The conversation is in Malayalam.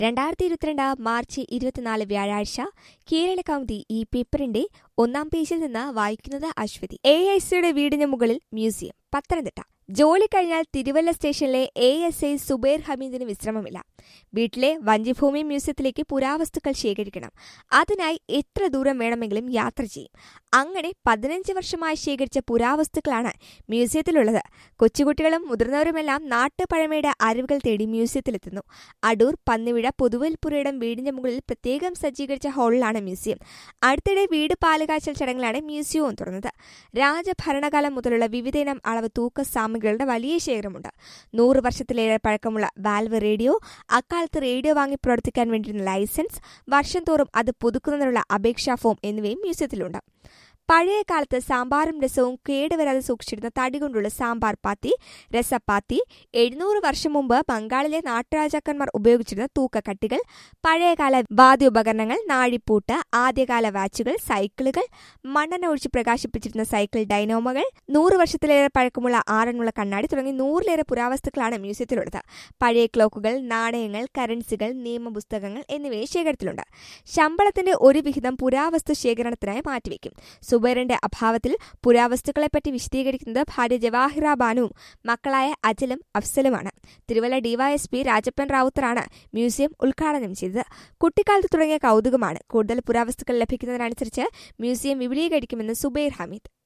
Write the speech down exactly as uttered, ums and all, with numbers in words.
രണ്ടായിരത്തി ഇരുപത്തിരണ്ട് മാർച്ച് ഇരുപത്തിനാല് വ്യാഴാഴ്ച കേരള കൗമുദി ഈ പേപ്പറിന്റെ ഒന്നാം പേജിൽ നിന്ന് വായിക്കുന്നത് അശ്വതി. എ എസ് സിയുടെ വീടിന് മുകളിൽ മ്യൂസിയം. പത്തനംതിട്ട. ജോലി കഴിഞ്ഞാൽ തിരുവല്ല സ്റ്റേഷനിലെ എ എസ് ഐ സുബൈർ ഹമീദിന് വിശ്രമമില്ല. വീട്ടിലെ വഞ്ചിഭൂമി മ്യൂസിയത്തിലേക്ക് പുരാവസ്തുക്കൾ ശേഖരിക്കണം. അതിനായി എത്ര ദൂരം വേണമെങ്കിലും യാത്ര ചെയ്യും. അങ്ങനെ പതിനഞ്ച് വർഷമായി ശേഖരിച്ച പുരാവസ്തുക്കളാണ് മ്യൂസിയത്തിലുള്ളത്. കൊച്ചുകുട്ടികളും മുതിർന്നവരുമെല്ലാം നാട്ടുപഴമയുടെ അറിവുകൾ തേടി മ്യൂസിയത്തിലെത്തുന്നു. അടൂർ പന്നിവിഴ പൊതുവൽപുരയിടം വീടിന്റെ മുകളിൽ പ്രത്യേകം സജ്ജീകരിച്ച ഹാളിലാണ് മ്യൂസിയം. അടുത്തിടെ വീട് പാലുകാച്ചൽ ചടങ്ങിലാണ് മ്യൂസിയവും തുറന്നത്. രാജഭരണകാലം മുതലുള്ള വിവിധയിനം അളവ് തൂക്ക സാമഗ്രികളുടെ വലിയ ശേഖരമുണ്ട്. നൂറ് വർഷത്തിലേറെ പഴക്കമുള്ള വാൽവ് റേഡിയോ, അക്കാലത്ത് റേഡിയോ വാങ്ങി പ്രവർത്തിക്കാൻ വേണ്ടിയിരുന്ന ലൈസൻസ്, വർഷം തോറും അത് പുതുക്കുന്നതിനുള്ള അപേക്ഷാ ഫോം എന്നിവയും മ്യൂസിയത്തിലുണ്ട്. പഴയ കാലത്ത് സാമ്പാറും രസവും കേടുവരാതെ സൂക്ഷിച്ചിരുന്ന തടി കൊണ്ടുള്ള സാമ്പാർ പാത്തി, രസപ്പാത്തി, എഴുന്നൂറ് വർഷം മുമ്പ് ബംഗാളിലെ നാട്ടുരാജാക്കന്മാർ ഉപയോഗിച്ചിരുന്ന തൂക്കക്കട്ടികൾ, പഴയകാല വാദ്യോപകരണങ്ങൾ, നാഴിപ്പൂട്ട്, ആദ്യകാല വാച്ചുകൾ, സൈക്കിളുകൾ, മണ്ണെണ്ണ ഒഴിച്ച് പ്രകാശിപ്പിച്ചിരുന്ന സൈക്കിൾ ഡൈനോമകൾ, നൂറ് വർഷത്തിലേറെ പഴക്കമുള്ള ആറന്മുള കണ്ണാടി തുടങ്ങി നൂറിലേറെ പുരാവസ്തുക്കളാണ് മ്യൂസിയത്തിലുള്ളത്. പഴയ ക്ലോക്കുകൾ, നാണയങ്ങൾ, കറൻസികൾ, നിയമപുസ്തകങ്ങൾ എന്നിവയെ ശേഖരത്തിലുണ്ട്. ശമ്പളത്തിന്റെ ഒരു വിഹിതം പുരാവസ്തു ശേഖരണത്തിനായി മാറ്റിവെക്കും. സുബൈറിന്റെ അഭാവത്തിൽ പുരാവസ്തുക്കളെപ്പറ്റി വിശദീകരിക്കുന്നത് ഭാര്യ ജവാഹിറ ബാനുവും മക്കളായ അജലും അഫ്സലുമാണ്. തിരുവല്ല ഡിവൈഎസ്പി രാജപ്പൻ റാവുത്തറാണ് മ്യൂസിയം ഉദ്ഘാടനം ചെയ്തത്. കുട്ടിക്കാലത്ത് തുടങ്ങിയ കൗതുകമാണ്. കൂടുതൽ പുരാവസ്തുക്കൾ ലഭിക്കുന്നതിനനുസരിച്ച് മ്യൂസിയം വിപുലീകരിക്കുമെന്ന് സുബൈർ ഹമീദ്